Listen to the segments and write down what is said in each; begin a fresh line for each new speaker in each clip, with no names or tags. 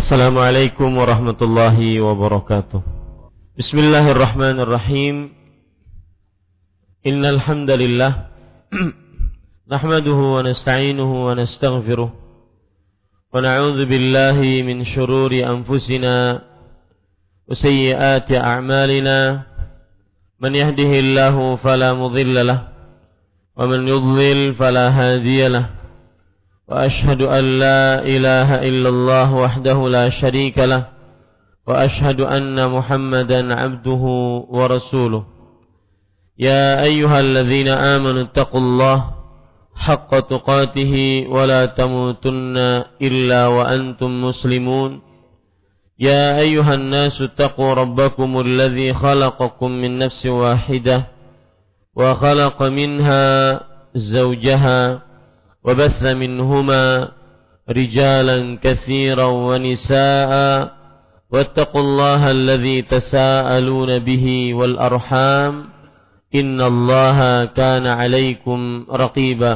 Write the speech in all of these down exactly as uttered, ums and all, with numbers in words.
Assalamualaikum warahmatullahi wabarakatuh. Bismillahirrahmanirrahim. Innal hamdalillah nahmaduhu wa nasta'inuhu wa nastaghfiruh wa na'udzu billahi min shururi anfusina wa sayyiati a'malina. Man yahdihillahu fala mudilla lahu wa man yudlil fala hadiya lahu. وأشهد أن لا إله إلا الله وحده لا شريك له وأشهد أن محمدا عبده ورسوله. يا أيها الذين آمنوا اتقوا الله حق تقاته ولا تموتن إلا وأنتم مسلمون. يا أيها الناس اتقوا ربكم الذي خلقكم من نفس واحدة وخلق منها زوجها وبث منهما رجالا كثيرا ونساء واتقوا الله الذي تساءلون به والأرحام إن الله كان عليكم رقيبا.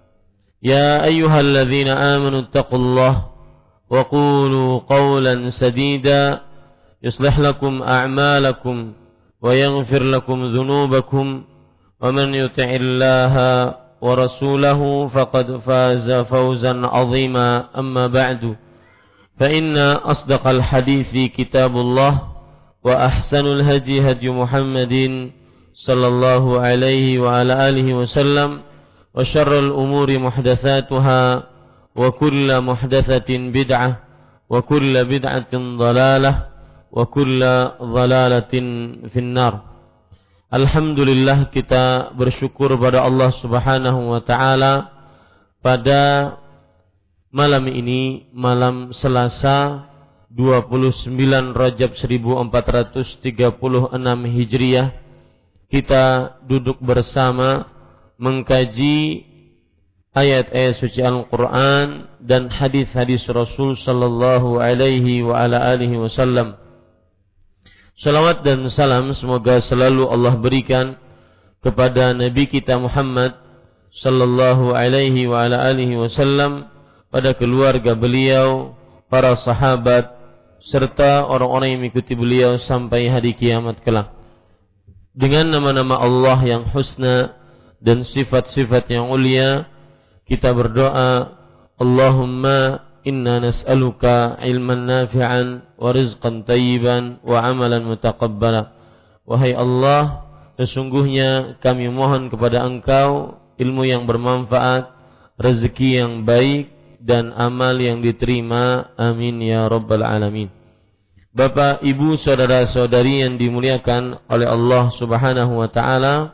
يا أيها الذين آمنوا اتقوا الله وقولوا قولا سديدا يصلح لكم أعمالكم ويغفر لكم ذنوبكم ومن يطع الله ورسوله فقد فاز فوزا عظيما. أما بعد فإن أصدق الحديث كتاب الله وأحسن الهدي هدي محمد صلى الله عليه وعلى آله وسلم وشر الأمور محدثاتها وكل محدثة بدعة وكل بدعة ضلالة وكل ضلالة في النار. Alhamdulillah, kita bersyukur pada Allah Subhanahu wa taala pada malam ini, malam Selasa dua puluh sembilan Rajab seribu empat ratus tiga puluh enam Hijriah, kita duduk bersama mengkaji ayat-ayat suci Al-Qur'an dan hadis-hadis Rasul sallallahu alaihi wa ala alihi wasallam. Salawat dan salam semoga selalu Allah berikan kepada Nabi kita Muhammad sallallahu alaihi wa ala alihi wasallam, pada keluarga beliau, para sahabat, serta orang-orang yang mengikuti beliau sampai hari kiamat kelak. Dengan nama-nama Allah yang husna dan sifat-sifat yang ulia, kita berdoa, Allahumma inna nas'aluka ilman nafi'an wa rizqan tayyiban wa amalan mutaqabbala. Wahai Allah, sesungguhnya kami mohon kepada Engkau ilmu yang bermanfaat, rezeki yang baik, dan amal yang diterima. Amin ya rabbal alamin. Bapak, Ibu, saudara-saudari yang dimuliakan oleh Allah Subhanahu wa taala,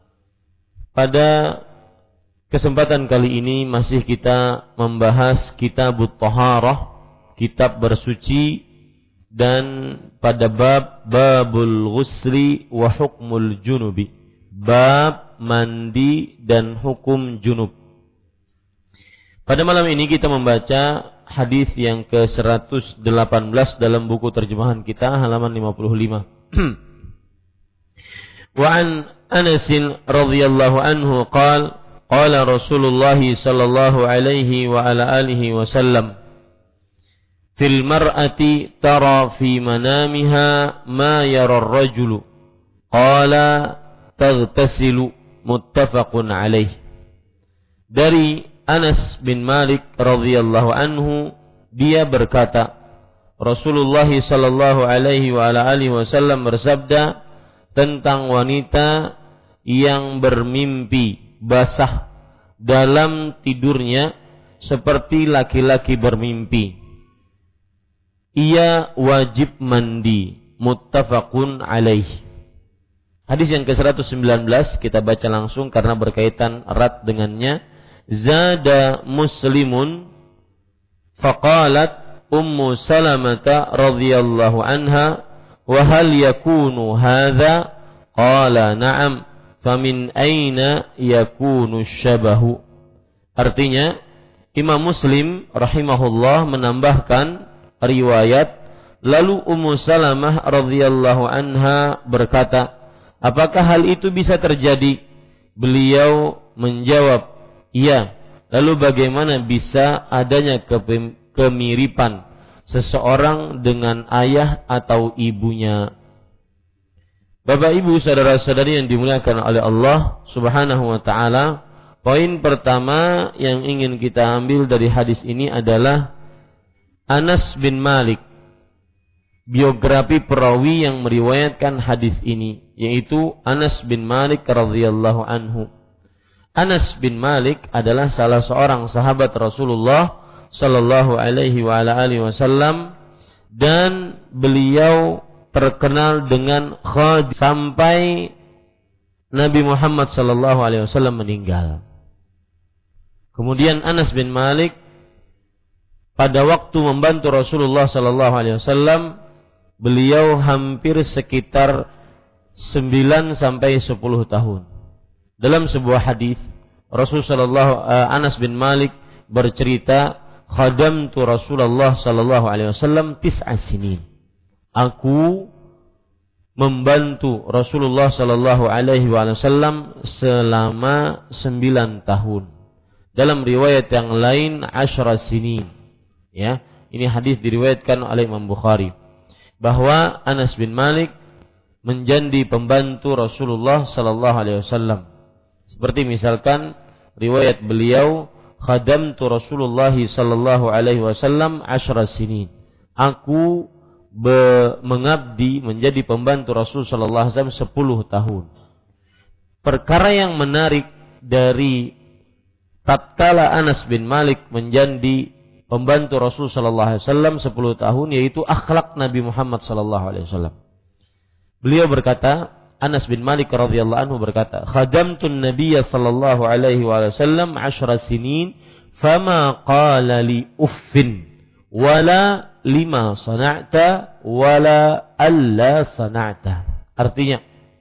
pada kesempatan kali ini masih kita membahas Kitabut Taharah, kitab bersuci, dan pada bab Babul Ghusli wa Hukmul Junubi, bab mandi dan hukum junub. Pada malam ini kita membaca hadis yang ke seratus delapan belas dalam buku terjemahan kita, halaman lima puluh lima. Wa an Anas radhiyallahu anhu qala qala Rasulullah sallallahu alaihi wa ala alihi wasallam, fil mar'ati tara fi manamiha ma yara ar-rajulu qala taghtasilu, muttafaqun alaih. Dari Anas bin Malik radhiyallahu anhu, dia berkata, Rasulullah sallallahu alaihi wa ala alihi wasallam bersabda tentang wanita yang bermimpi basah dalam tidurnya seperti laki-laki bermimpi, ia wajib mandi, muttafaqun alaih. Hadis yang ke seratus sembilan belas kita baca langsung karena berkaitan erat dengannya. Zada Muslimun faqalat Ummu Salamata radhiyallahu anha, wa hal yakunu hadha? Qala na'am. Famin aina yakunu syabahu. Artinya, Imam Muslim rahimahullah menambahkan riwayat, lalu Ummu Salamah radhiyallahu anha berkata, apakah hal itu bisa terjadi? Beliau menjawab, iya. Lalu bagaimana bisa adanya kemiripan seseorang dengan ayah atau ibunya. Bapak Ibu saudara-saudari yang dimuliakan oleh Allah Subhanahu wa taala, poin pertama yang ingin kita ambil dari hadis ini adalah Anas bin Malik, biografi perawi yang meriwayatkan hadis ini, yaitu Anas bin Malik radhiyallahu anhu. Anas bin Malik adalah salah seorang sahabat Rasulullah sallallahu alaihi wa ala alihi wasallam, dan beliau terkenal dengan khadim sampai Nabi Muhammad sallallahu alaihi wasallam meninggal. Kemudian Anas bin Malik pada waktu membantu Rasulullah sallallahu alaihi wasallam, beliau hampir sekitar sembilan sampai sepuluh tahun. Dalam sebuah hadis Rasul sallallahu uh, Anas bin Malik bercerita, khadamtu Rasulullah sallallahu alaihi wasallam tis'a sinin. Aku membantu Rasulullah sallallahu alaihi wasallam selama sembilan tahun. Dalam riwayat yang lain asyra sinin. Ya, ini hadis diriwayatkan oleh Imam Bukhari bahwa Anas bin Malik menjadi pembantu Rasulullah sallallahu alaihi wasallam. Seperti misalkan riwayat beliau, khadamtu Rasulullah sallallahu alaihi wasallam asyra sinin. Aku be- mengabdi menjadi pembantu Rasul sallallahu alaihi wasallam sepuluh tahun. Perkara yang menarik dari tatkala Anas bin Malik menjadi pembantu Rasul sallallahu alaihi wasallam sepuluh tahun, yaitu akhlak Nabi Muhammad sallallahu alaihi wasallam. Beliau berkata, Anas bin Malik radhiyallahu anhu berkata, khadamtun nabiyya sallallahu alaihi wasallam asyra sinin fama qala li uffin wala lima sana'ta wala alla sana'ta. Artinya,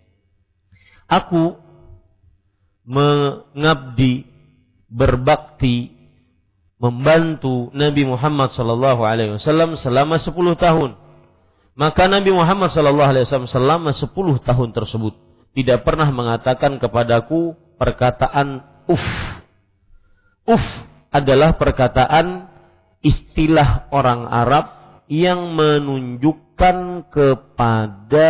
aku mengabdi, berbakti, membantu Nabi Muhammad sallallahu alaihi wasallam selama sepuluh tahun. Maka Nabi Muhammad sallallahu alaihi wasallam selama sepuluh tahun tersebut tidak pernah mengatakan kepadaku perkataan uf. Uf adalah perkataan istilah orang Arab yang menunjukkan kepada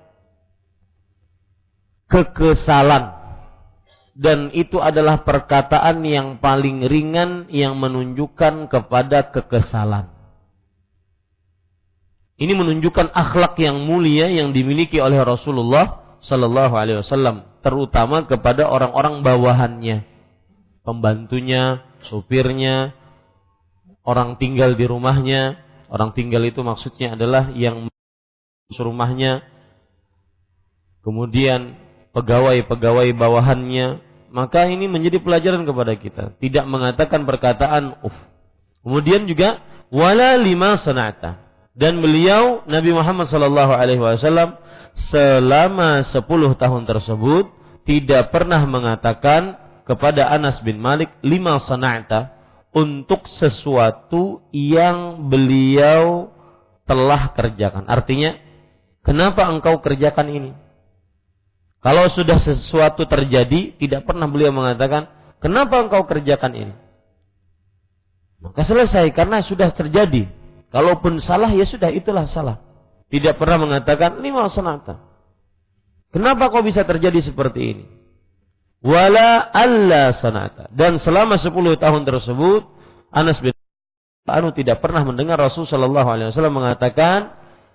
kekesalan, dan itu adalah perkataan yang paling ringan yang menunjukkan kepada kekesalan. Ini menunjukkan akhlak yang mulia yang dimiliki oleh Rasulullah sallallahu alaihi wasallam, terutama kepada orang-orang bawahannya, pembantunya, supirnya, orang tinggal di rumahnya. Orang tinggal itu maksudnya adalah yang rumahnya, kemudian pegawai-pegawai bawahannya. Maka ini menjadi pelajaran kepada kita, tidak mengatakan perkataan uf. Kemudian juga wala lima sana'ta, dan beliau Nabi Muhammad sallallahu alaihi wasallam selama sepuluh tahun tersebut tidak pernah mengatakan kepada Anas bin Malik lima sana'ta, untuk sesuatu yang beliau telah kerjakan. Artinya, kenapa engkau kerjakan ini? Kalau sudah sesuatu terjadi, tidak pernah beliau mengatakan, kenapa engkau kerjakan ini? Maka selesai, karena sudah terjadi. Kalaupun salah, ya sudah, itulah salah. Tidak pernah mengatakan, lima sanata. Kenapa kau bisa terjadi seperti ini? Wala alla sanata. Dan selama sepuluh tahun tersebut, Anas bin Malik tidak pernah mendengar Rasul sallallahu alaihi wasallam mengatakan,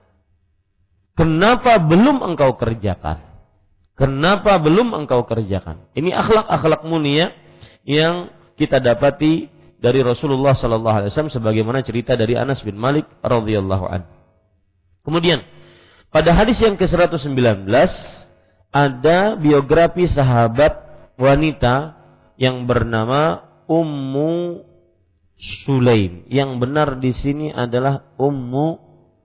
kenapa belum engkau kerjakan? Kenapa belum engkau kerjakan? Ini akhlak-akhlak mulia yang kita dapati dari Rasulullah sallallahu alaihi wasallam, sebagaimana cerita dari Anas bin Malik radhiyallahu anhu. Kemudian pada hadis yang ke seratus sembilan belas ada biografi sahabat wanita yang bernama Ummu Sulaim. Yang benar di sini adalah Ummu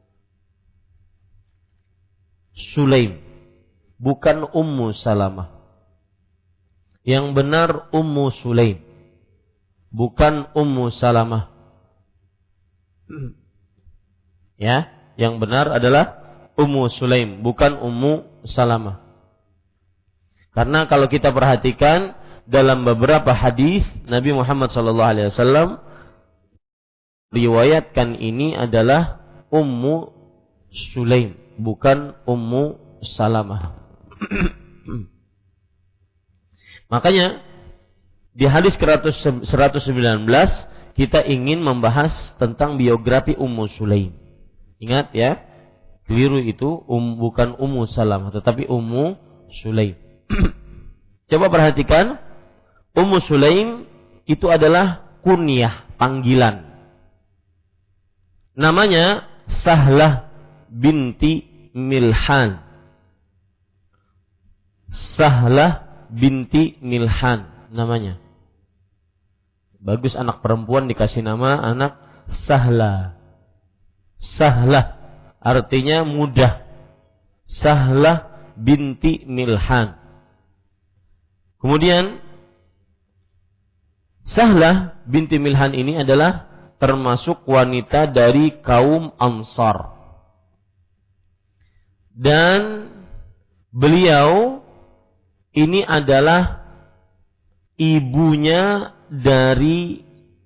Sulaim, bukan Ummu Salamah. Yang benar Ummu Sulaim, bukan Ummu Salamah. Ya, yang benar adalah Ummu Sulaim, bukan Ummu Salamah. Karena kalau kita perhatikan dalam beberapa hadis Nabi Muhammad sallallahu alaihi wasallam riwayatkan ini adalah Ummu Sulaim, bukan Ummu Salamah. Makanya di hadis seratus sembilan belas kita ingin membahas tentang biografi Ummu Sulaim. Ingat ya, keliru itu um, bukan Ummu Salamah tetapi Ummu Sulaim. Coba perhatikan, Ummu Sulaim itu adalah kunyah, panggilan. Namanya Sahlah binti Milhan. Sahlah binti Milhan namanya. Bagus anak perempuan dikasih nama anak Sahlah. Sahlah artinya mudah. Sahlah binti Milhan. Kemudian Sahlah binti Milhan ini adalah termasuk wanita dari kaum Ansar. Dan beliau ini adalah ibunya dari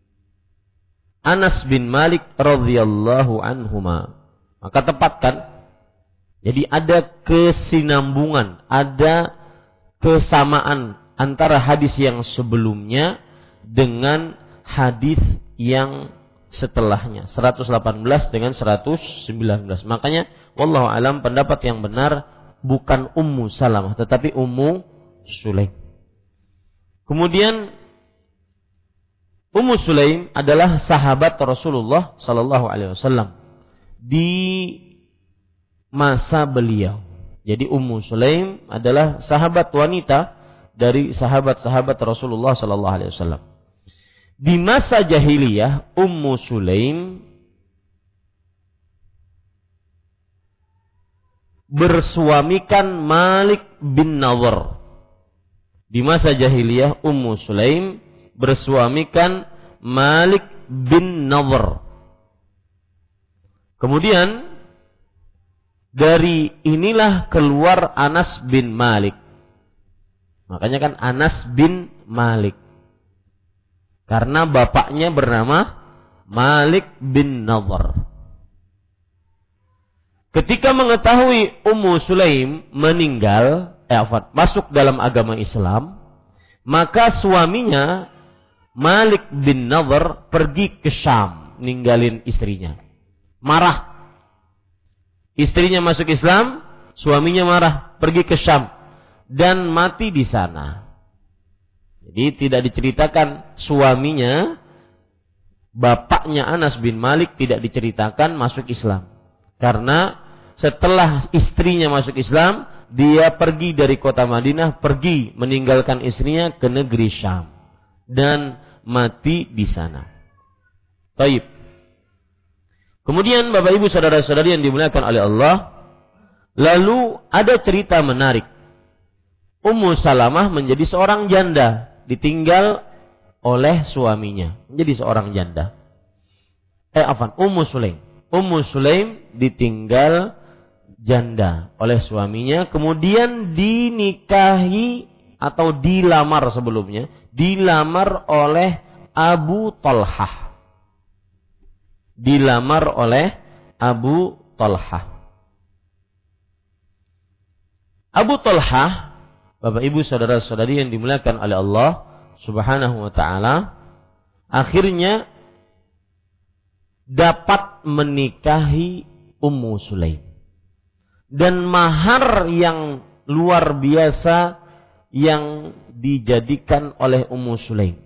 Anas bin Malik radhiyallahu anhuma. Maka tepat kan? Jadi ada kesinambungan, ada kesamaan antara hadis yang sebelumnya dengan hadis yang setelahnya, seratus delapan belas dengan seratus sembilan belas. Makanya wallahu alam pendapat yang benar bukan Ummu Salamah tetapi Ummu Sulaim. Kemudian Ummu Sulaim adalah sahabat Rasulullah sallallahu alaihi wasallam di masa beliau. Jadi Ummu Sulaim adalah sahabat wanita dari sahabat-sahabat Rasulullah sallallahu alaihi wasallam. Di masa jahiliyah Ummu Sulaim bersuamikan Malik bin Nawar. Di masa jahiliyah Ummu Sulaim bersuamikan Malik bin Nawar. Kemudian dari inilah keluar Anas bin Malik. Makanya kan Anas bin Malik. Karena bapaknya bernama Malik bin Nawar. Ketika mengetahui Ummu Sulaim meninggal, eh, masuk dalam agama Islam, maka suaminya Malik bin Nawar pergi ke Syam, ninggalin istrinya. Marah. Istrinya masuk Islam, suaminya marah, pergi ke Syam dan mati di sana. Jadi tidak diceritakan suaminya, bapaknya Anas bin Malik tidak diceritakan masuk Islam. Karena setelah istrinya masuk Islam, dia pergi dari kota Madinah, pergi meninggalkan istrinya ke negeri Syam dan mati di sana. Taib. Kemudian Bapak Ibu saudara-saudari yang dimuliakan oleh Allah, lalu ada cerita menarik. Ummu Salamah menjadi seorang janda, ditinggal oleh suaminya, menjadi seorang janda. Eh, afan, Ummu Sulaim. Ummu Sulaim ditinggal janda oleh suaminya, kemudian dinikahi atau dilamar sebelumnya, dilamar oleh Abu Talhah. Dilamar oleh Abu Talhah. Abu Talhah, Bapak Ibu saudara-saudari yang dimuliakan oleh Allah Subhanahu wa taala, akhirnya dapat menikahi Ummu Sulaim. Dan mahar yang luar biasa yang dijadikan oleh Ummu Sulaim.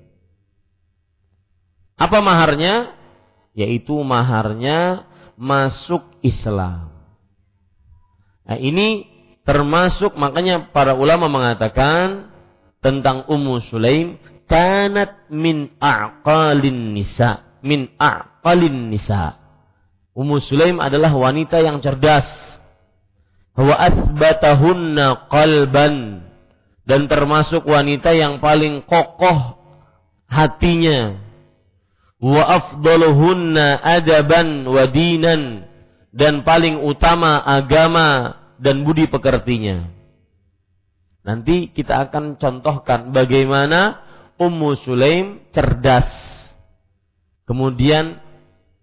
Apa maharnya? Yaitu maharnya masuk Islam. Nah, ini termasuk, makanya para ulama mengatakan tentang Ummu Sulaim, kanat min aqalin nisa, min aqalin nisa. Ummu Sulaim adalah wanita yang cerdas. Wa athbatahunna qalban, dan termasuk wanita yang paling kokoh hatinya. Wa afdaluhunna adaban wa dinan, dan paling utama agama dan budi pekertinya. Nanti kita akan contohkan bagaimana Ummu Sulaim cerdas, kemudian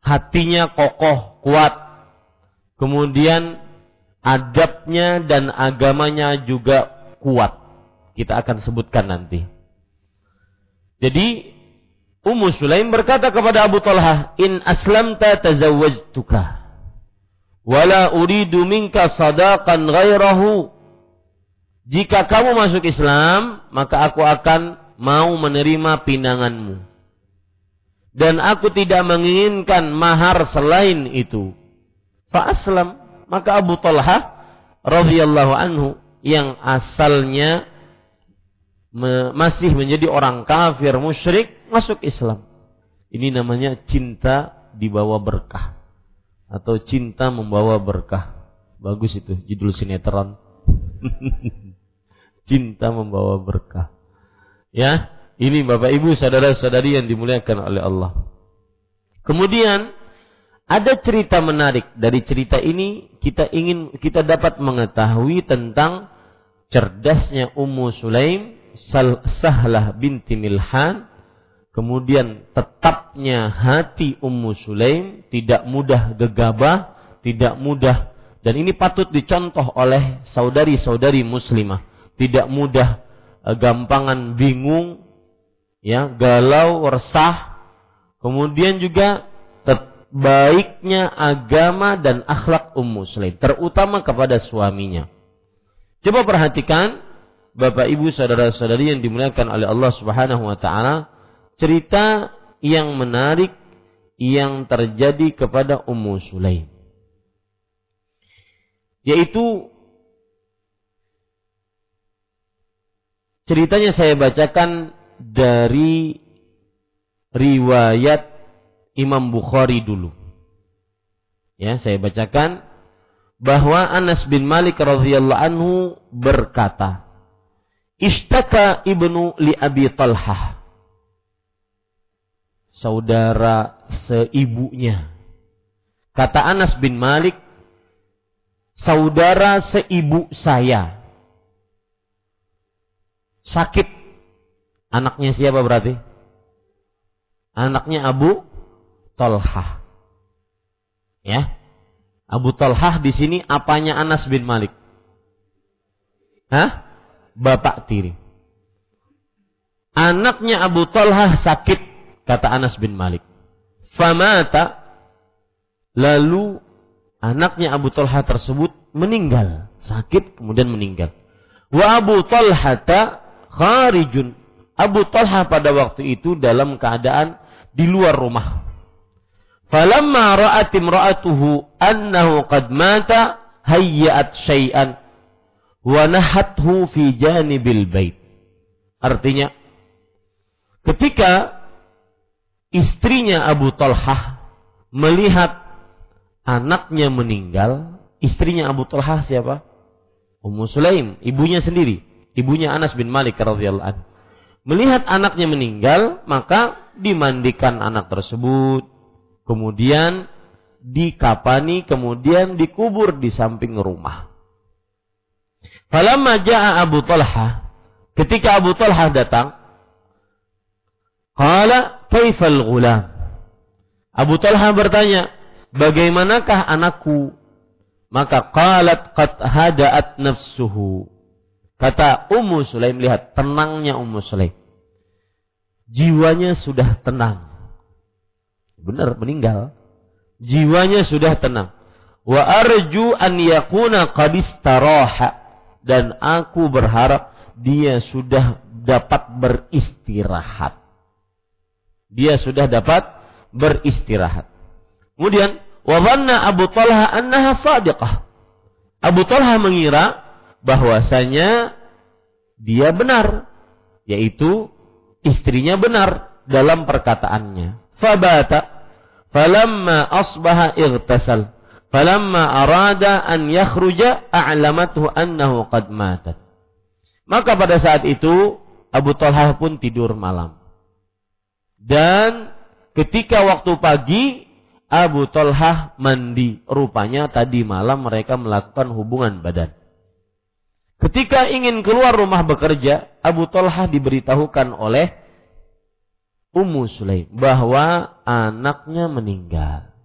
hatinya kokoh, kuat. Kemudian adabnya dan agamanya juga kuat. Kita akan sebutkan nanti. Jadi Ummu Sulaim berkata kepada Abu Talhah, "In aslamta tazawwajtuka, wala uridu minka sadaqan ghairahu." Jika kamu masuk Islam, maka aku akan mau menerima pinanganmu. Dan aku tidak menginginkan mahar selain itu. Fa aslam, maka Abu Talhah radhiyallahu anhu yang asalnya me- masih menjadi orang kafir musyrik masuk Islam. Ini namanya cinta dibawa berkah atau cinta membawa berkah. Bagus itu judul sinetron. Cinta membawa berkah. Ya, ini Bapak Ibu saudara-saudari yang dimuliakan oleh Allah. Kemudian ada cerita menarik. Dari cerita ini kita ingin kita dapat mengetahui tentang cerdasnya Ummu Sulaim Sahlah binti Milhan. Kemudian tetapnya hati Ummu Sulaim, tidak mudah gegabah, tidak mudah, dan ini patut dicontoh oleh saudari-saudari muslimah. Tidak mudah gampangan bingung, ya, galau, resah. Kemudian juga baiknya agama dan akhlak Ummu Sulaim, terutama kepada suaminya. Coba perhatikan Bapak Ibu saudara-saudari yang dimuliakan oleh Allah Subhanahu wa taala, cerita yang menarik yang terjadi kepada Ummu Sulaim. Yaitu ceritanya saya bacakan dari riwayat Imam Bukhari dulu. Ya, saya bacakan bahwa Anas bin Malik radhiyallahu anhu berkata, "Ishtaka ibnu li Abi Talhah." Saudara seibunya. Kata Anas bin Malik, saudara seibu saya sakit. Anaknya siapa berarti? Anaknya Abu Talhah. Ya. Abu Talhah di sini apanya Anas bin Malik? Hah? Bapak tiri. Anaknya Abu Talhah sakit, kata Anas bin Malik. Famata, lalu anaknya Abu Talhah tersebut meninggal, sakit kemudian meninggal. Wa Abu Talhata kharijun. Abu Talhah pada waktu itu dalam keadaan di luar rumah. Falamma ra'at imra'atuhu annahu qad mata hayyat syai'an wa nahathu fi janibil bait. Artinya, ketika istrinya Abu Talhah melihat anaknya meninggal, istrinya Abu Talhah siapa? Ummu Sulaim, ibunya sendiri, ibunya Anas bin Malik radhiyallahu anhu. Melihat anaknya meninggal, maka dimandikan anak tersebut, kemudian dikapani, kemudian dikubur di samping rumah. Falamma jaa Abu Talhah, ketika Abu Talhah datang, qala kaifal ghulam? Abu Talhah bertanya, bagaimanakah anakku? Maka qalat qad hada'at nafsuhu. Kata Ummu Sulaim, lihat tenangnya Ummu Sulaim. Jiwanya sudah tenang. Benar, meninggal. Jiwanya sudah tenang. Wa arju an yakuna qad istaraha. Dan aku berharap dia sudah dapat beristirahat. Dia sudah dapat beristirahat. Kemudian wa dhanna Abu Talha annaha shadiqah. Abu Talha mengira bahwasanya dia benar, yaitu istrinya benar dalam perkataannya. Fabata falamma asbaha ightasal falamma arada an yakhruja a'lamathu annahu qad matat. Maka pada saat itu Abu Talha pun tidur malam. Dan ketika waktu pagi Abu Talha mandi, rupanya tadi malam mereka melakukan hubungan badan. Ketika ingin keluar rumah bekerja, Abu Talha diberitahukan oleh Ummu Sulaim bahwa anaknya meninggal.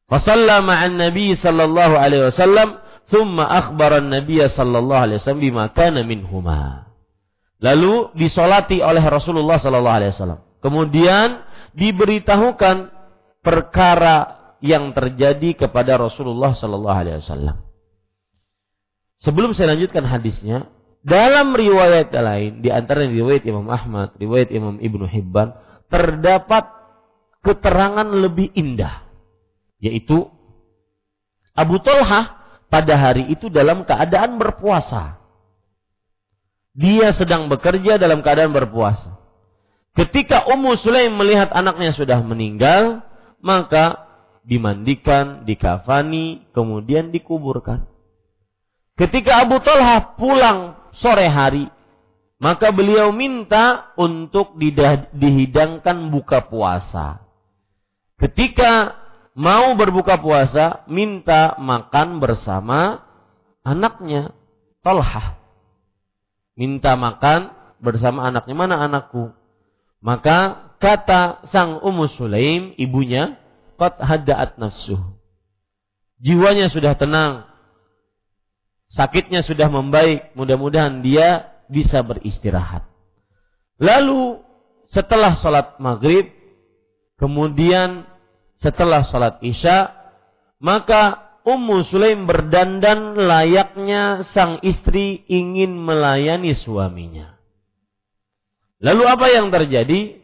Fasalla ma'an Nabi sallallahu alaihi wasallam, thumma akhbara an-nabiy sallallahu alaihi wasallam bima kana minhuma. Lalu disolati oleh Rasulullah sallallahu alaihi wasallam. Kemudian diberitahukan perkara yang terjadi kepada Rasulullah sallallahu alaihi wasallam. Sebelum saya lanjutkan hadisnya, dalam riwayat lain, di antara riwayat Imam Ahmad, riwayat Imam Ibnu Hibban, terdapat keterangan lebih indah, yaitu Abu Talhah pada hari itu dalam keadaan berpuasa. Dia sedang bekerja dalam keadaan berpuasa. Ketika Ummu Sulaim melihat anaknya sudah meninggal, maka dimandikan, dikafani, kemudian dikuburkan. Ketika Abu Talhah pulang sore hari, maka beliau minta untuk dihidangkan buka puasa. Ketika mau berbuka puasa, minta makan bersama anaknya, Talhah. Minta makan bersama anaknya. Mana anakku? Maka kata sang Ummu Sulaim, ibunya, qad hadda'at nafsuh. Jiwanya sudah tenang. Sakitnya sudah membaik. Mudah-mudahan dia bisa beristirahat. Lalu setelah sholat maghrib, kemudian setelah sholat isya, maka Ummu Sulaim berdandan layaknya sang istri ingin melayani suaminya. Lalu apa yang terjadi?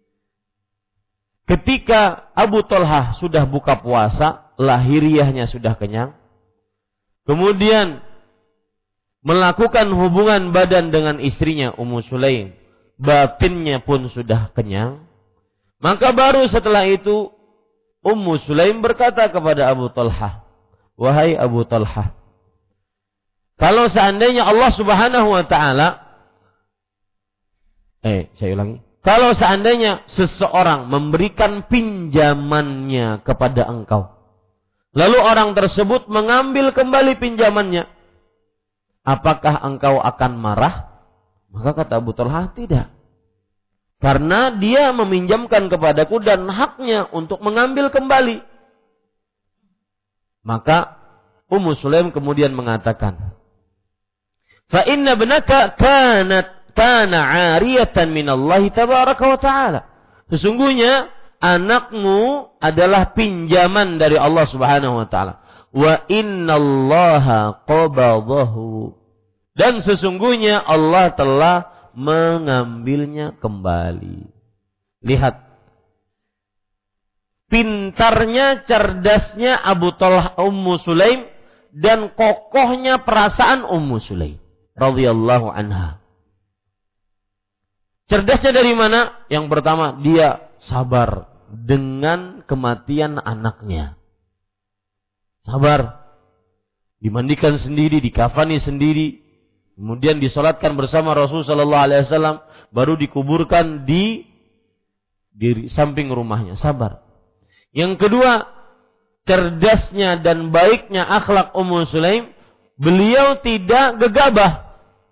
Ketika Abu Talhah sudah buka puasa, lahiriahnya sudah kenyang, kemudian melakukan hubungan badan dengan istrinya Ummu Sulaim, batinnya pun sudah kenyang, maka baru setelah itu Ummu Sulaim berkata kepada Abu Talhah, wahai Abu Talhah, kalau seandainya Allah Subhanahu wa taala eh saya ulangi, kalau seandainya seseorang memberikan pinjamannya kepada engkau, lalu orang tersebut mengambil kembali pinjamannya, apakah engkau akan marah? Maka kata Abu Talhah, tidak. Karena dia meminjamkan kepadaku dan haknya untuk mengambil kembali. Maka Ummu Sulaim kemudian mengatakan, fa inna ibnaka kanat kana 'ariyatan min Allah tabaraka wa ta'ala. Sesungguhnya anakmu adalah pinjaman dari Allah Subhanahu wa taala. Wa innallaha qabadahu. Dan sesungguhnya Allah telah mengambilnya kembali. Lihat, pintarnya, cerdasnya Abu Talhah Ummu Sulaim dan kokohnya perasaan Ummu Sulaim radhiyallahu anha. Cerdasnya dari mana? Yang pertama, dia sabar dengan kematian anaknya. Sabar. Dimandikan sendiri, dikafani sendiri, kemudian disolatkan bersama Rasul sallallahu alaihi wasallam, baru dikuburkan di di samping rumahnya. Sabar. Yang kedua, cerdasnya dan baiknya akhlak Ummu Sulaim, beliau tidak gegabah.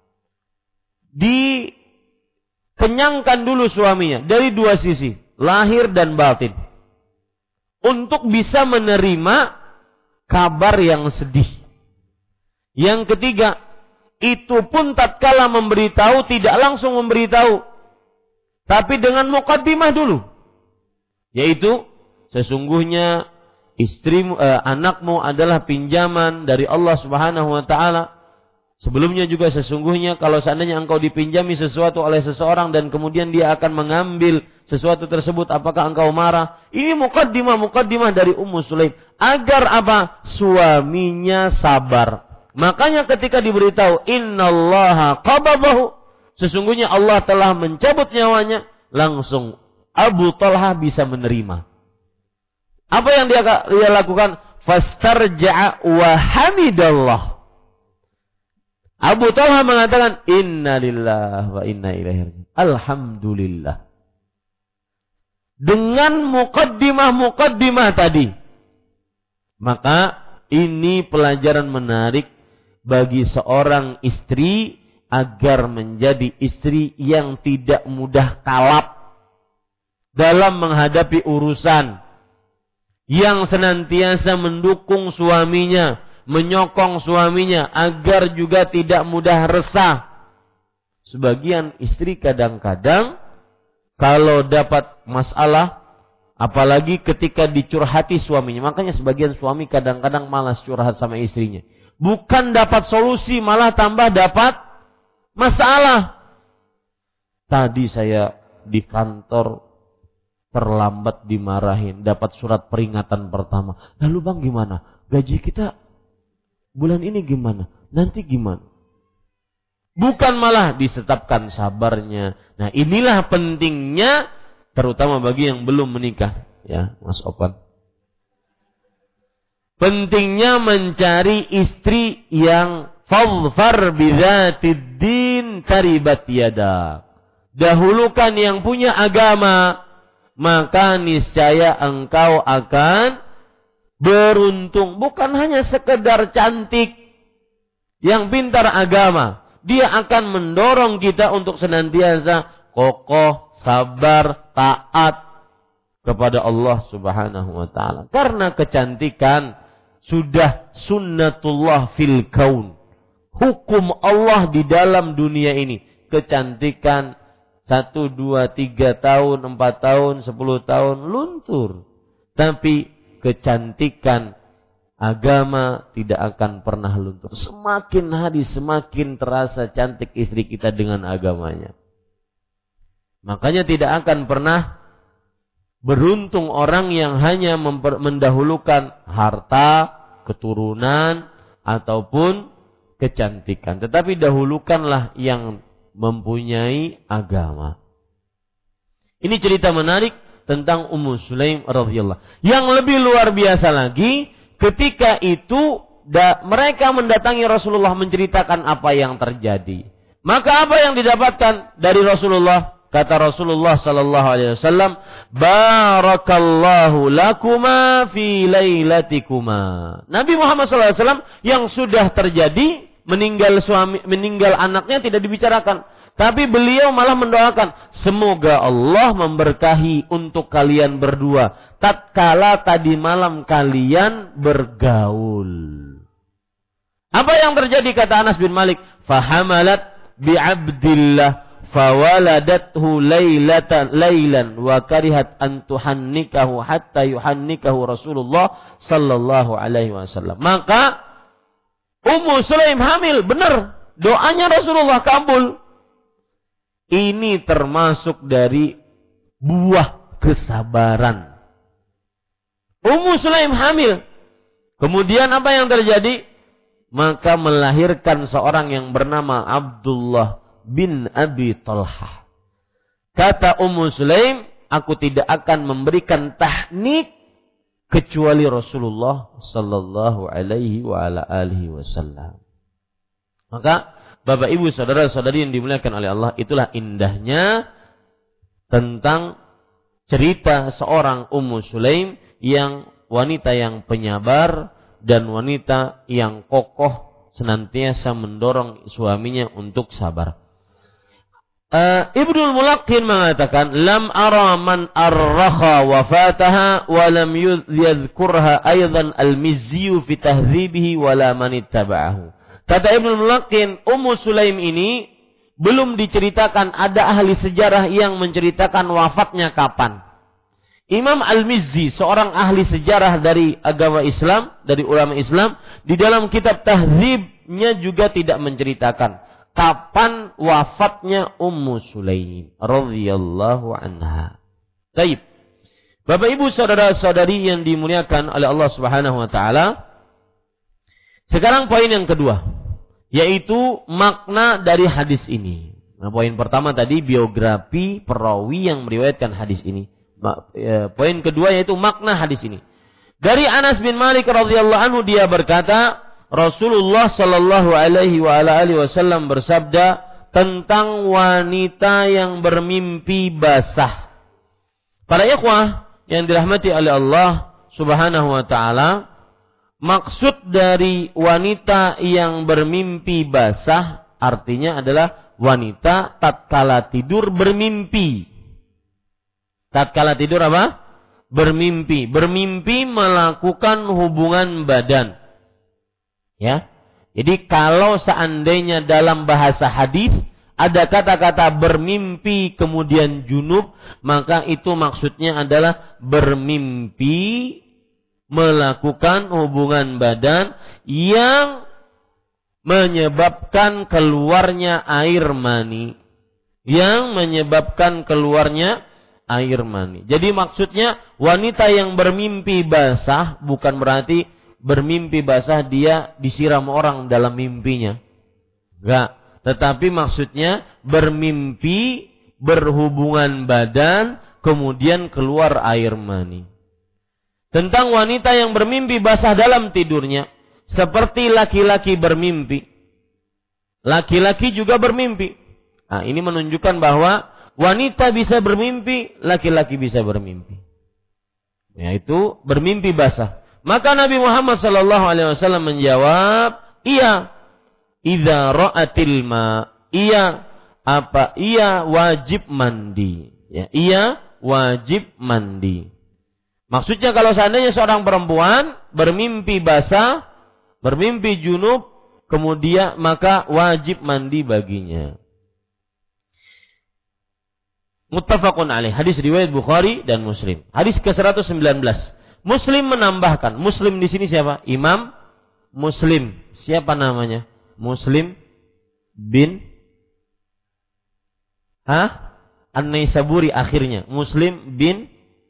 Dikenyangkan dulu suaminya dari dua sisi, lahir dan batin, untuk bisa menerima kabar yang sedih. Yang ketiga, itu pun tatkala memberitahu tidak langsung memberitahu, tapi dengan muqaddimah dulu, yaitu sesungguhnya istrimu, eh, anakmu adalah pinjaman dari Allah Subhanahu wa taala. Sebelumnya juga sesungguhnya kalau seandainya engkau dipinjami sesuatu oleh seseorang dan kemudian dia akan mengambil sesuatu tersebut, apakah engkau marah? Ini muqaddimah muqaddimah dari Ummu Sulaim agar apa? Suaminya sabar. Makanya ketika diberitahu innallaha qabadahu, sesungguhnya Allah telah mencabut nyawanya, langsung Abu Talhah bisa menerima. Apa yang dia, dia lakukan? Fastarja'a wa hamidallah. Abu Talhah mengatakan inna lillahi wa inna ilaihi raji'un. Alhamdulillah. Dengan muqaddimah-muqaddimah tadi. Maka ini pelajaran menarik bagi seorang istri agar menjadi istri yang tidak mudah kalap dalam menghadapi urusan, yang senantiasa mendukung suaminya, menyokong suaminya agar juga tidak mudah resah. Sebagian istri kadang-kadang kalau dapat masalah, apalagi ketika dicurhati suaminya, makanya sebagian suami kadang-kadang malas curhat sama istrinya. Bukan dapat solusi, malah tambah dapat masalah. Tadi saya di kantor terlambat dimarahin, dapat surat peringatan pertama. Lalu bang gimana? Gaji kita bulan ini gimana? Nanti gimana? Bukan malah ditetapkan sabarnya. Nah inilah pentingnya, terutama bagi yang belum menikah. Ya Mas Opan. Pentingnya mencari istri yang fadfar bidzatid din taribat yadak. Dahulukan yang punya agama, maka niscaya engkau akan beruntung. Bukan hanya sekedar cantik, yang pintar agama. Dia akan mendorong kita untuk senantiasa kokoh, sabar, taat kepada Allah Subhanahu wa taala. Karena kecantikan sudah sunnatullah fil kaun. Hukum Allah di dalam dunia ini. Kecantikan satu, dua, tiga tahun, empat tahun, sepuluh tahun luntur. Tapi kecantikan agama tidak akan pernah luntur. Semakin hari semakin terasa cantik istri kita dengan agamanya. Makanya tidak akan pernah beruntung orang yang hanya memper, mendahulukan harta, keturunan, ataupun kecantikan. Tetapi dahulukanlah yang mempunyai agama. Ini cerita menarik tentang Ummu Sulaim radhiyallahu. Yang lebih luar biasa lagi, ketika itu da, mereka mendatangi Rasulullah menceritakan apa yang terjadi. Maka apa yang didapatkan dari Rasulullah? Kata Rasulullah sallallahu alaihi wasallam, "Barakallahu lakuma fi lailatikuma." Nabi Muhammad sallallahu alaihi wasallam yang sudah terjadi, meninggal suami, meninggal anaknya tidak dibicarakan. Tapi beliau malah mendoakan, semoga Allah memberkahi untuk kalian berdua tatkala tadi malam kalian bergaul. Apa yang terjadi kata Anas bin Malik? Fahamalat bi Abdillah fawaladathu lailatan lailan wa karihat an tuhannikahu hatta yuhannikahu Rasulullah sallallahu alaihi wasallam. Maka Ummu Sulaim hamil, benar. Doanya Rasulullah kabul. Ini termasuk dari buah kesabaran. Ummu Sulaim hamil. Kemudian apa yang terjadi? Maka melahirkan seorang yang bernama Abdullah bin Abi Talhah. Kata Ummu Sulaim, aku tidak akan memberikan tahnik kecuali Rasulullah sallallahu alaihi wa ala alihi wasallam. Maka Bapak Ibu saudara-saudari yang dimuliakan oleh Allah, itulah indahnya tentang cerita seorang Ummu Sulaim yang wanita yang penyabar dan wanita yang kokoh senantiasa mendorong suaminya untuk sabar. Uh, Ibnul Mulaqqin mengatakan, lam ara man arraha wafataha wa lam yadhkurha aidan al-Mizzi fi tahdhibihi wa la man ittaba'ahu. Kata Ibnul Mulaqqin, Ummu Sulaim ini belum diceritakan, ada ahli sejarah yang menceritakan wafatnya kapan. Imam Al-Mizzi, seorang ahli sejarah dari agama Islam, dari ulama Islam, di dalam kitab Tahdzibnya juga tidak menceritakan kapan wafatnya Ummu Sulaim radhiyallahu anha. Baik. Bapak Ibu saudara-saudari yang dimuliakan oleh Allah Subhanahu wa taala. Sekarang poin yang kedua, yaitu makna dari hadis ini. Nah, poin pertama tadi biografi perawi yang meriwayatkan hadis ini. Poin kedua yaitu makna hadis ini. Dari Anas bin Malik radhiyallahu anhu, dia berkata, Rasulullah sallallahu alaihi wa ala alihi wasallam bersabda tentang wanita yang bermimpi basah. Para ikhwah yang dirahmati oleh Allah Subhanahu wa taala, maksud dari wanita yang bermimpi basah artinya adalah wanita tatkala tidur bermimpi. Tatkala tidur apa? bermimpi. Bermimpi melakukan hubungan badan. Ya. Jadi kalau seandainya dalam bahasa hadis ada kata-kata bermimpi kemudian junub, maka itu maksudnya adalah bermimpi melakukan hubungan badan yang menyebabkan keluarnya air mani. Yang menyebabkan keluarnya air mani. Jadi maksudnya wanita yang bermimpi basah bukan berarti bermimpi basah dia disiram orang dalam mimpinya. Enggak. Tetapi maksudnya bermimpi, berhubungan badan, kemudian keluar air mani. Tentang wanita yang bermimpi basah dalam tidurnya, seperti laki-laki bermimpi. Laki-laki juga bermimpi. Nah, ini menunjukkan bahwa wanita bisa bermimpi, laki-laki bisa bermimpi. Yaitu bermimpi basah. Maka Nabi Muhammad sallallahu alaihi wasallam menjawab, iya. Idza ra'atil ma, iya apa? Iya wajib mandi. Ya, iya wajib mandi. Maksudnya kalau seandainya seorang perempuan bermimpi basah, bermimpi junub, kemudian maka wajib mandi baginya. Muttafaqun alaih. Hadis riwayat Bukhari dan Muslim. Hadis ke seratus sembilan belas. Muslim menambahkan. Muslim di sini siapa? Imam Muslim. Siapa namanya? Muslim bin Hah? An-Naisaburi akhirnya. Muslim bin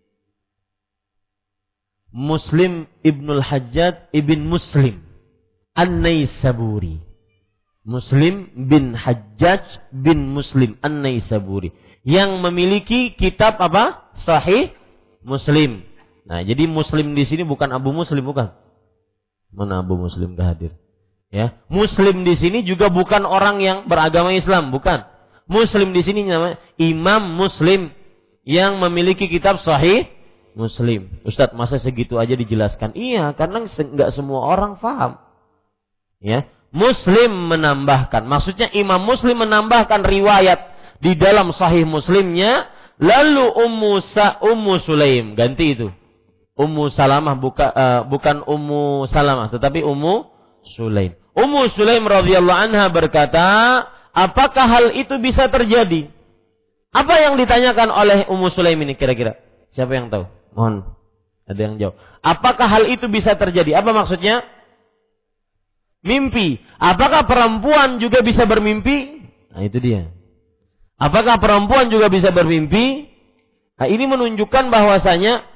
Muslim Ibnul Hajjaj Ibn Muslim An-Naisaburi. Muslim bin Hajjaj bin Muslim An-Naisaburi. Yang memiliki kitab apa? Sahih Muslim. Nah, jadi Muslim di sini bukan Abu Muslim, bukan. Mana Abu Muslim kehadir? Ya, Muslim di sini juga bukan orang yang beragama Islam, bukan. Muslim di sini namanya Imam Muslim yang memiliki kitab Sahih Muslim. Ustaz, masa segitu aja dijelaskan? Iya, karena enggak semua orang paham. Ya, Muslim menambahkan, maksudnya Imam Muslim menambahkan riwayat di dalam Sahih Muslimnya, lalu Ummu Sa Ummu Sulaim, ganti itu. Ummu Salamah buka, uh, bukan Ummu Salamah, tetapi Ummu Sulaim. Ummu Sulaim radhiyallahu anha berkata, apakah hal itu bisa terjadi? Apa yang ditanyakan oleh Ummu Sulaim ini kira-kira? Siapa yang tahu? Mohon ada yang jawab. Apakah hal itu bisa terjadi? Apa maksudnya? Mimpi. Apakah perempuan juga bisa bermimpi? Nah, itu dia. Apakah perempuan juga bisa bermimpi? Nah, ini menunjukkan bahwasanya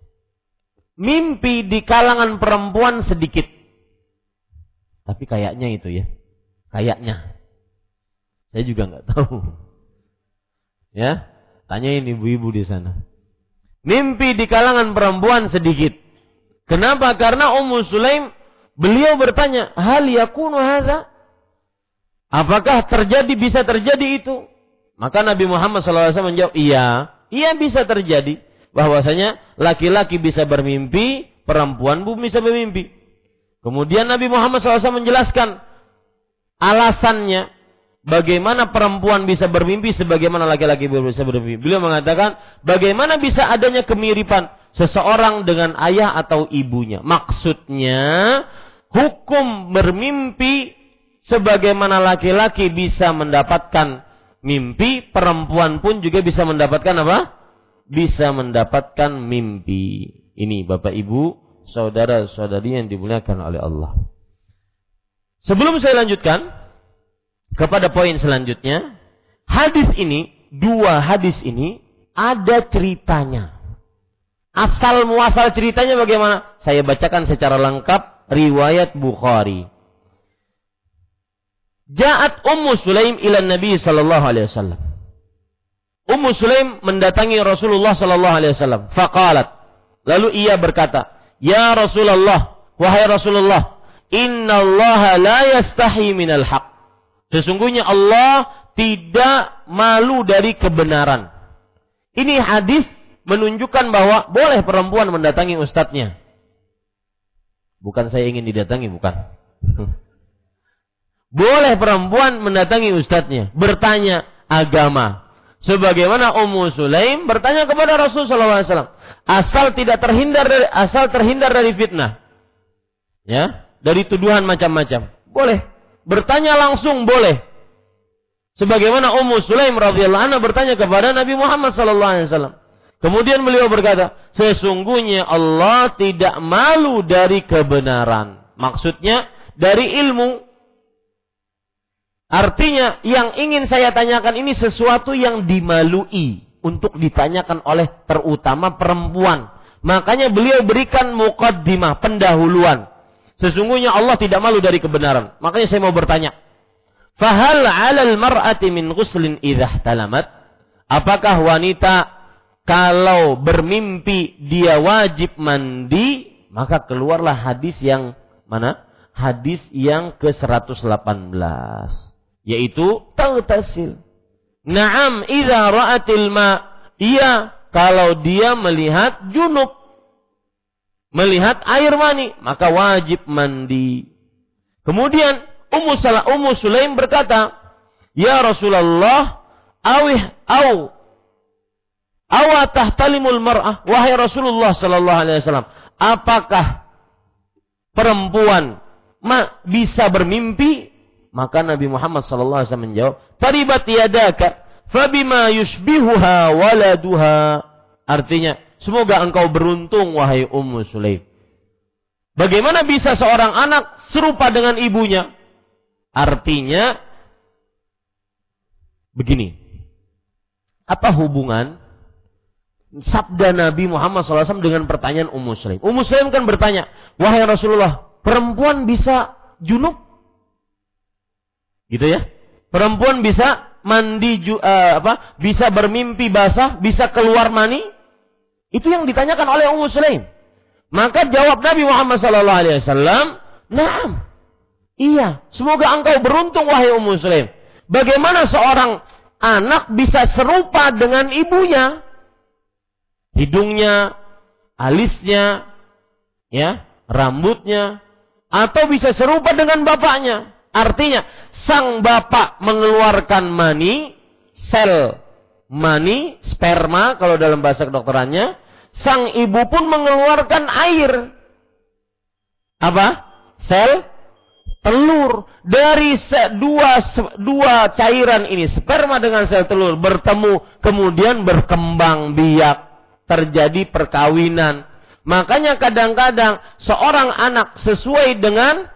mimpi di kalangan perempuan sedikit. Tapi kayaknya itu ya. Kayaknya. Saya juga enggak tahu. Ya, tanyain ibu-ibu di sana. Mimpi di kalangan perempuan sedikit. Kenapa? Karena Ummu Sulaim beliau bertanya, "Hal yakunu hadza?" Apakah terjadi, bisa terjadi itu? Maka Nabi Muhammad shallallahu alaihi wasallam menjawab, iya, iya bisa terjadi. Bahwasanya laki-laki bisa bermimpi, perempuan pun bisa bermimpi. Kemudian Nabi Muhammad shallallahu alaihi wasallam menjelaskan alasannya bagaimana perempuan bisa bermimpi sebagaimana laki-laki bisa bermimpi. Beliau mengatakan bagaimana bisa adanya kemiripan seseorang dengan ayah atau ibunya. Maksudnya hukum bermimpi sebagaimana laki-laki bisa mendapatkan mimpi, perempuan pun juga bisa mendapatkan apa? Bisa mendapatkan mimpi. Ini Bapak Ibu, saudara-saudari yang dimuliakan oleh Allah. Sebelum saya lanjutkan kepada poin selanjutnya, hadis ini, dua hadis ini ada ceritanya. Asal muasal ceritanya bagaimana? Saya bacakan secara lengkap riwayat Bukhari. Ja'at Ummu Sulaim ila Nabi sallallahu alaihi wasallam. Ummu Sulaim mendatangi Rasulullah sallallahu alaihi wasallam. Faqalat, lalu ia berkata, "Ya Rasulullah, wahai Rasulullah, innallaha la yastahi minal haq." Sesungguhnya Allah tidak malu dari kebenaran. Ini hadis menunjukkan bahwa boleh perempuan mendatangi ustadznya. Bukan saya ingin didatangi, bukan. Boleh perempuan mendatangi ustadznya, bertanya agama. Sebagaimana Ummu Sulaim bertanya kepada Rasul sallallahu alaihi wasallam, asal tidak terhindar dari asal terhindar dari fitnah. Ya, dari tuduhan macam-macam. Boleh. Bertanya langsung boleh. Sebagaimana Ummu Sulaim radhiyallahu anha bertanya kepada Nabi Muhammad sallallahu alaihi wasallam. Kemudian beliau berkata, sesungguhnya Allah tidak malu dari kebenaran. Maksudnya dari ilmu. Artinya yang ingin saya tanyakan ini sesuatu yang dimalui untuk ditanyakan oleh terutama perempuan. Makanya beliau berikan muqaddimah, pendahuluan. Sesungguhnya Allah tidak malu dari kebenaran. Makanya saya mau bertanya. Fahal 'alal mar'ati min ghuslin idza ihtalamat? Apakah wanita kalau bermimpi dia wajib mandi? Maka keluarlah hadis yang mana? Hadis yang ke seratus delapan belas. Yaitu taghtasil. Na'am idza ra'atil ma. Iya, kalau dia melihat junub. Melihat air mani, maka wajib mandi. Kemudian Ummu Salah Ummu Sulaim berkata, "Ya Rasulullah, awih au awa tahtalimul mar'ah?" Wahai Rasulullah sallallahu alaihi wasallam, apakah perempuan ma bisa bermimpi? Maka Nabi Muhammad sallallahu alaihi wasallam menjawab, "Taribat yadaka fabima yushbihuha waladuha." Artinya, semoga engkau beruntung wahai Ummu Sulaim. Bagaimana bisa seorang anak serupa dengan ibunya? Artinya begini. Apa hubungan sabda Nabi Muhammad sallallahu alaihi wasallam dengan pertanyaan Ummu Sulaim? Ummu Sulaim kan bertanya, "Wahai Rasulullah, perempuan bisa junub?" Gitu ya? Perempuan bisa mandi ju, uh, apa? Bisa bermimpi basah, bisa keluar mani? Itu yang ditanyakan oleh Ummu Sulaim. Maka jawab Nabi Muhammad sallallahu alaihi wasallam, "Naam." Iya, semoga engkau beruntung wahai Ummu Sulaim. Bagaimana seorang anak bisa serupa dengan ibunya? Hidungnya, alisnya, ya, rambutnya, atau bisa serupa dengan bapaknya. Artinya, sang bapak mengeluarkan mani, sel mani, sperma kalau dalam bahasa kedokterannya, sang ibu pun mengeluarkan air. Apa? Sel telur. Dari se- dua, se- dua cairan ini, sperma dengan sel telur bertemu, kemudian berkembang biak, terjadi perkawinan. Makanya kadang-kadang seorang anak sesuai dengan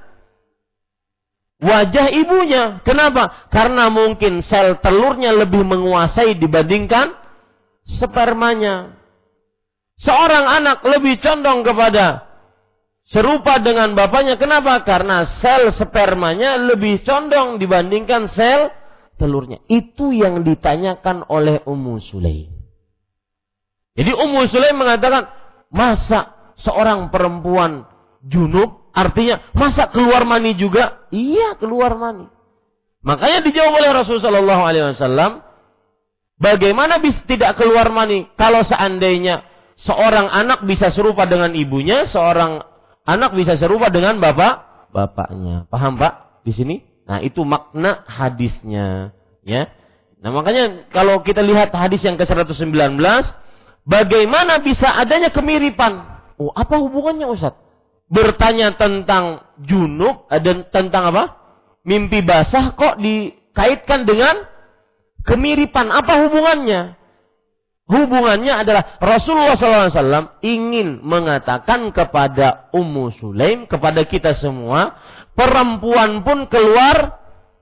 wajah ibunya. Kenapa? Karena mungkin sel telurnya lebih menguasai dibandingkan spermanya. Seorang anak lebih condong kepada serupa dengan bapaknya. Kenapa? Karena sel spermanya lebih condong dibandingkan sel telurnya. Itu yang ditanyakan oleh Ummu Sulaim. Jadi Ummu Sulaim mengatakan, masa seorang perempuan junub? Artinya, masa keluar mani juga? Iya, keluar mani. Makanya dijawab oleh Rasulullah shallallahu alaihi wasallam, bagaimana bisa tidak keluar mani? Kalau seandainya seorang anak bisa serupa dengan ibunya, seorang anak bisa serupa dengan bapak, bapaknya. Paham Pak? Di sini? Nah, itu makna hadisnya. Ya. Nah, makanya kalau kita lihat hadis yang ke seratus sembilan belas, bagaimana bisa adanya kemiripan? Oh, apa hubungannya Ustaz? Bertanya tentang junub dan tentang apa? Mimpi basah kok dikaitkan dengan kemiripan. Apa hubungannya? Hubungannya adalah Rasulullah shallallahu alaihi wasallam ingin mengatakan kepada Ummu Sulaim, kepada kita semua, perempuan pun keluar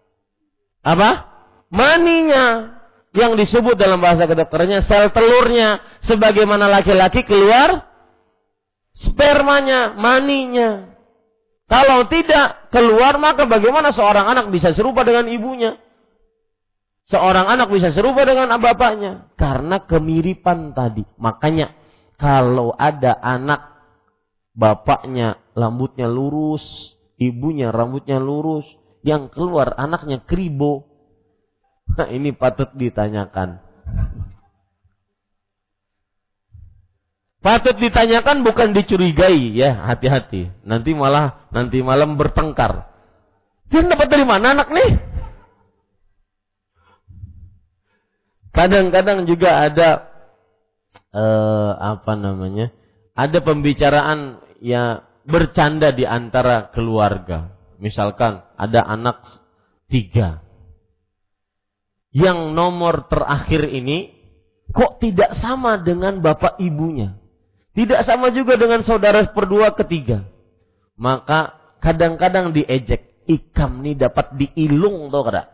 apa? Maninya. Yang disebut dalam bahasa kedokterannya sel telurnya. Sebagaimana laki-laki keluar spermanya, maninya. Kalau tidak keluar, maka bagaimana seorang anak bisa serupa dengan ibunya? Seorang anak bisa serupa dengan bapaknya. Karena kemiripan tadi. Makanya kalau ada anak bapaknya rambutnya lurus, ibunya rambutnya lurus, yang keluar anaknya kribo. Nah, ini patut ditanyakan. Patut ditanyakan, bukan dicurigai, ya, hati-hati. Nanti malah nanti malam bertengkar. Dia dapat dari mana anak nih? Kadang-kadang juga ada eh, apa namanya? Ada pembicaraan ya bercanda di antara keluarga. Misalkan ada anak tiga. Yang nomor terakhir ini kok tidak sama dengan bapak ibunya. Tidak sama juga dengan saudara seperdua ketiga. Maka kadang-kadang diejek. Ikam nih dapat diilung tau kada?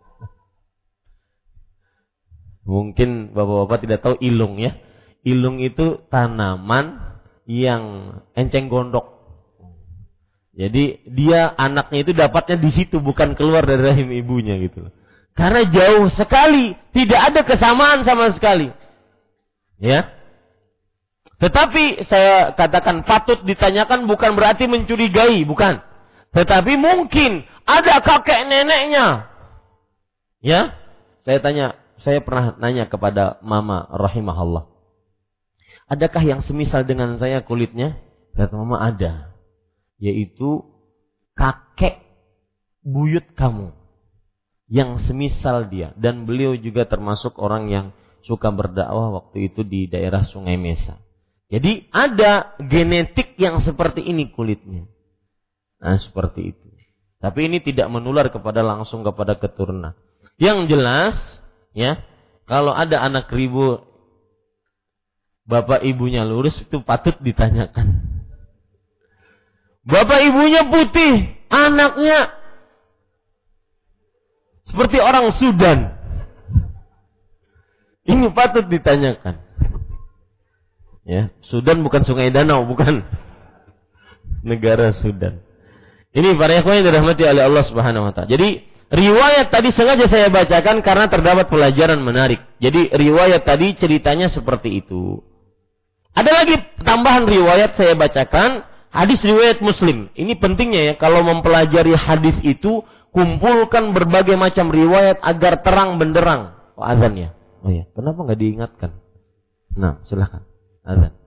Mungkin bapak-bapak tidak tahu ilung ya. Ilung itu tanaman yang enceng gondok. Jadi dia anaknya itu dapatnya di situ, bukan keluar dari rahim ibunya gitu. Karena jauh sekali, tidak ada kesamaan sama sekali. Ya. Tetapi saya katakan patut ditanyakan bukan berarti mencurigai, bukan. Tetapi mungkin ada kakek neneknya. Ya. Saya tanya, saya pernah nanya kepada mama rahimahullah. Adakah yang semisal dengan saya kulitnya? Kata mama ada. Yaitu kakek buyut kamu. Yang semisal dia. Dan beliau juga termasuk orang yang suka berdakwah waktu itu di daerah Sungai Mesa. Jadi ada genetik yang seperti ini kulitnya. Nah seperti itu. Tapi ini tidak menular kepada langsung kepada keturunan. Yang jelas, ya, kalau ada anak ribu, bapak ibunya lurus itu patut ditanyakan. Bapak ibunya putih, anaknya seperti orang Sudan. Ini patut ditanyakan. Ya, Sudan bukan sungai danau, bukan. Negara Sudan. Ini para ikhwan yang dirahmati oleh Allah Subhanahu wa taala. Jadi, riwayat tadi sengaja saya bacakan karena terdapat pelajaran menarik. Jadi, riwayat tadi ceritanya seperti itu. Ada lagi tambahan riwayat saya bacakan, hadis riwayat Muslim. Ini pentingnya ya, kalau mempelajari hadis itu, kumpulkan berbagai macam riwayat agar terang benderang. Oh, azan ya. Oh ya, kenapa enggak diingatkan? Nah, silakan. Azan.